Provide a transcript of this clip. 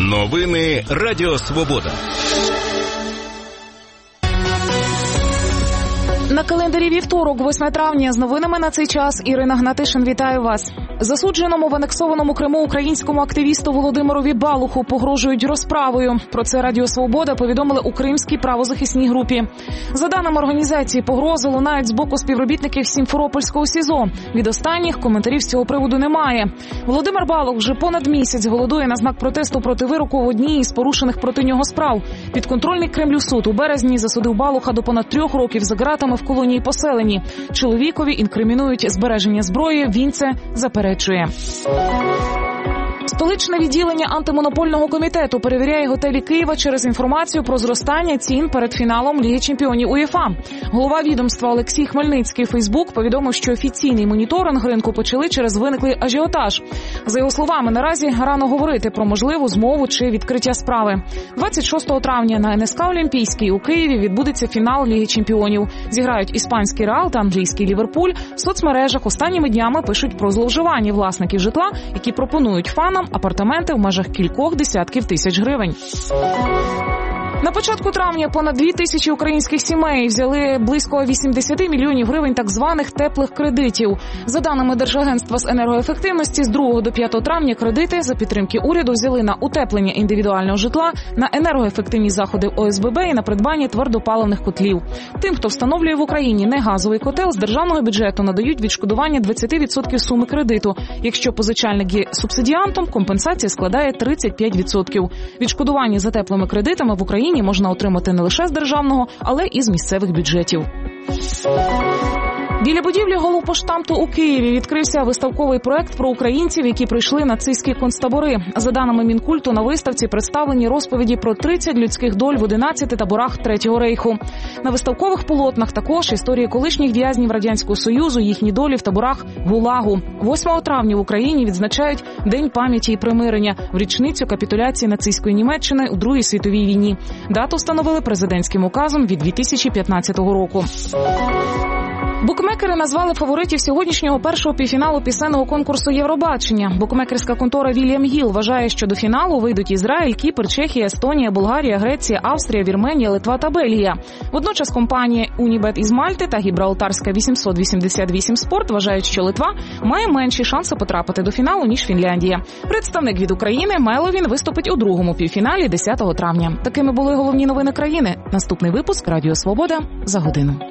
Новини Радіо Свобода. На календарі вівторок, 8 травня. З новинами на цей час Ірина Гнатишин. Вітаю вас. Засудженому в анексованому Криму українському активісту Володимирові Балуху погрожують розправою. Про це Радіо Свобода повідомили у Кримській правозахисній групі. За даними організації, погрози лунають з боку співробітників Сімферопольського СІЗО. Від останніх коментарів з цього приводу немає. Володимир Балух вже понад місяць голодує на знак протесту проти вироку в одній із порушених проти нього справ. Підконтрольний Кремлю суд у березні засудив Балуха до понад 3 років за ґратами в колонії поселені. Чоловікові інкримінують збереження зброї, він це заперечує. Столичне відділення антимонопольного комітету перевіряє готелі Києва через інформацію про зростання цін перед фіналом Ліги чемпіонів УЄФА. Голова відомства Олексій Хмельницький у Фейсбук повідомив, що офіційний моніторинг ринку почали через виниклий ажіотаж. За його словами, наразі рано говорити про можливу змову чи відкриття справи. 26 травня на НСК Олімпійській у Києві відбудеться фінал Ліги чемпіонів. Зіграють іспанський Реал та англійський Ліверпуль. В соцмережах останніми днями пишуть про зловживання власників житла, які пропонують фанам апартаменти в межах кількох десятків тисяч гривень. На початку травня понад 2000 українських сімей взяли близько 80 мільйонів гривень так званих теплих кредитів. За даними Держагентства з енергоефективності, з 2 до 5 травня кредити за підтримки уряду взяли на утеплення індивідуального житла, на енергоефективні заходи ОСББ і на придбання твердопаливних котлів. Тим, хто встановлює в Україні негазовий котел, з державного бюджету надають відшкодування 20% суми кредиту. Якщо позичальник є субсидіантом, компенсація складає 35%. Відшкодування за теплими кредитами в Україні можна отримати не лише з державного, але і з місцевих бюджетів. Біля будівлі Головпоштамту у Києві відкрився виставковий проект про українців, які пройшли нацистські концтабори. За даними Мінкульту, на виставці представлені розповіді про 30 людських доль в 11 таборах Третього рейху. На виставкових полотнах також історії колишніх в'язнів Радянського Союзу, їхні долі в таборах ГУЛАГу. 8 травня в Україні відзначають День пам'яті і примирення в річницю капітуляції нацистської Німеччини у Другій світовій війні. Дату встановили президентським указом від 2015 року. Букмекери назвали фаворитів сьогоднішнього першого півфіналу пісенного конкурсу Євробачення. Букмекерська контора Вільям Гіл вважає, що до фіналу вийдуть Ізраїль, Кіпр, Чехія, Естонія, Болгарія, Греція, Австрія, Вірменія, Литва та Бельгія. Водночас компанії Унібет із Мальти та Гібралтарська 888 Спорт вважають, що Литва має менші шанси потрапити до фіналу, ніж Фінляндія. Представник від України Меловін виступить у другому півфіналі 10 травня. Такими були головні новини країни. Наступний випуск Радіо Свобода за годину.